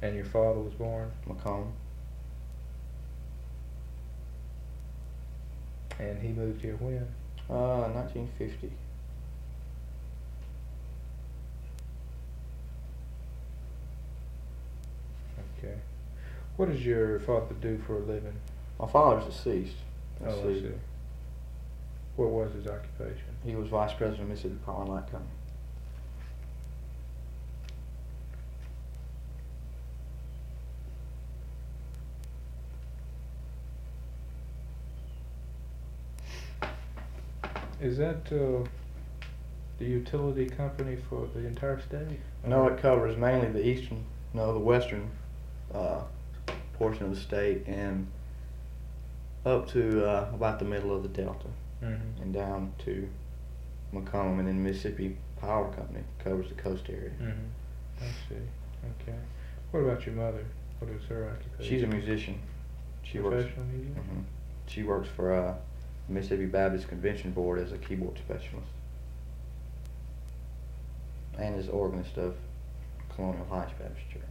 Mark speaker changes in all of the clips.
Speaker 1: And your father was born?
Speaker 2: Macomb.
Speaker 1: And he moved here when?
Speaker 2: 1950.
Speaker 1: Okay. What does your father do for a living?
Speaker 2: My father's deceased.
Speaker 1: I see. What was his occupation?
Speaker 2: He was vice president of Mississippi Power and Light Company.
Speaker 1: Is that the utility company for the entire state?
Speaker 2: No, it covers mainly the western portion of the state and up to about the middle of the Delta, and down to Macomb, and then Mississippi Power Company covers the coast area.
Speaker 1: I see. Okay. What about your mother? What is her occupation?
Speaker 2: She's a musician.
Speaker 1: Professional musician?
Speaker 2: She works for the Mississippi Baptist Convention Board as a keyboard specialist and is organist of Colonial Heights Baptist Church.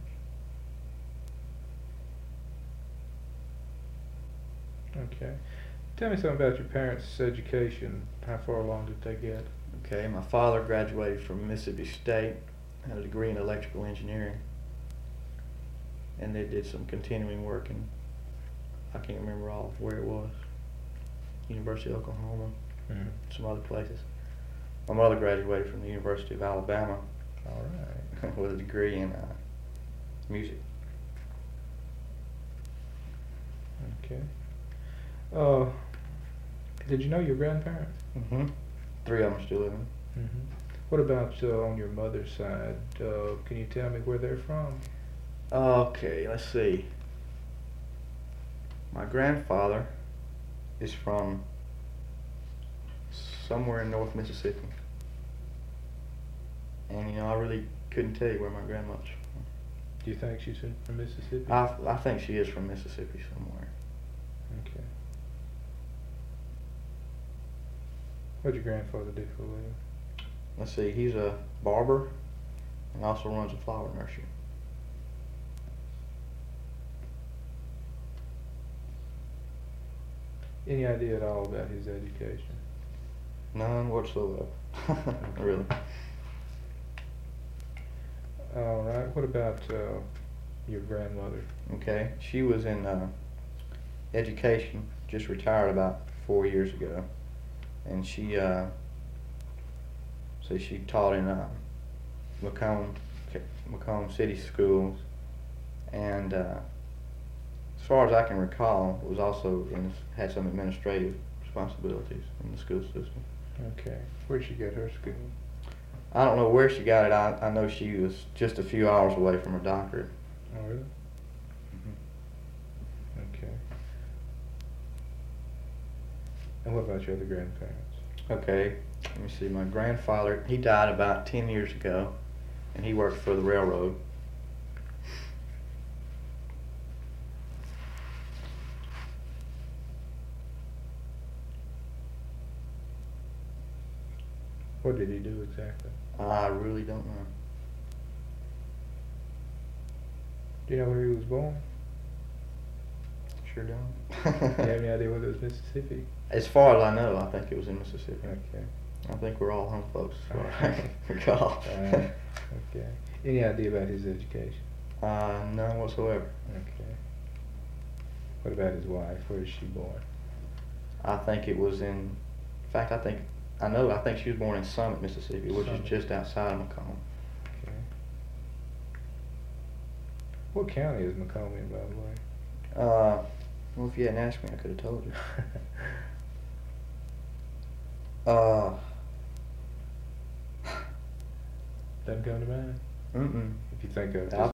Speaker 1: Okay. Tell me something about your parents' education. How far along did they get?
Speaker 2: Okay, my father graduated from Mississippi State, had a degree in electrical engineering, and they did some continuing work in, I can't remember all where it was, University of Oklahoma, some other places. My mother graduated from the University of Alabama.
Speaker 1: All right.
Speaker 2: With a degree in music.
Speaker 1: Okay. Did you know your grandparents?
Speaker 2: 3 of them still living.
Speaker 1: What about on your mother's side? Can you tell me where they're from?
Speaker 2: Okay, let's see. My grandfather is from somewhere in North Mississippi. And I really couldn't tell you where my grandmother's from.
Speaker 1: Do you think she's from Mississippi?
Speaker 2: I think she is from Mississippi somewhere.
Speaker 1: Okay. What'd your grandfather do for a living?
Speaker 2: Let's see, he's a barber and also runs a flower nursery.
Speaker 1: Any idea at all about his education?
Speaker 2: None whatsoever. Really.
Speaker 1: All right. What about your grandmother?
Speaker 2: Okay, she was in education, just retired about 4 years ago, and she she taught in Macomb City schools, and as far as I can recall, was also had some administrative responsibilities in the school system.
Speaker 1: Okay. Where'd she get her school?
Speaker 2: I don't know where she got it. I know she was just a few hours away from her doctorate.
Speaker 1: Oh, really? Okay. And what about your other grandparents?
Speaker 2: Okay, let me see. My grandfather, he died about 10 years ago, and he worked for the railroad.
Speaker 1: What did he do exactly?
Speaker 2: I really don't know.
Speaker 1: Do you know where he was born?
Speaker 2: Sure don't.
Speaker 1: Do you have any idea whether it was Mississippi?
Speaker 2: As far as I know, I think it was in Mississippi.
Speaker 1: Okay.
Speaker 2: I think we're all home folks, as far as I can recall.
Speaker 1: Okay. Any idea about his education?
Speaker 2: None whatsoever.
Speaker 1: Okay. What about his wife? Where is she born?
Speaker 2: I think it was in fact, I think she was born in Summit, Mississippi, which is just outside of Macomb.
Speaker 1: Okay. What county is Macomb in, by the way?
Speaker 2: Well, if you hadn't asked me, I could have told you.
Speaker 1: Doesn't come to mind?
Speaker 2: Mm-mm.
Speaker 1: If you think of it.
Speaker 2: I'll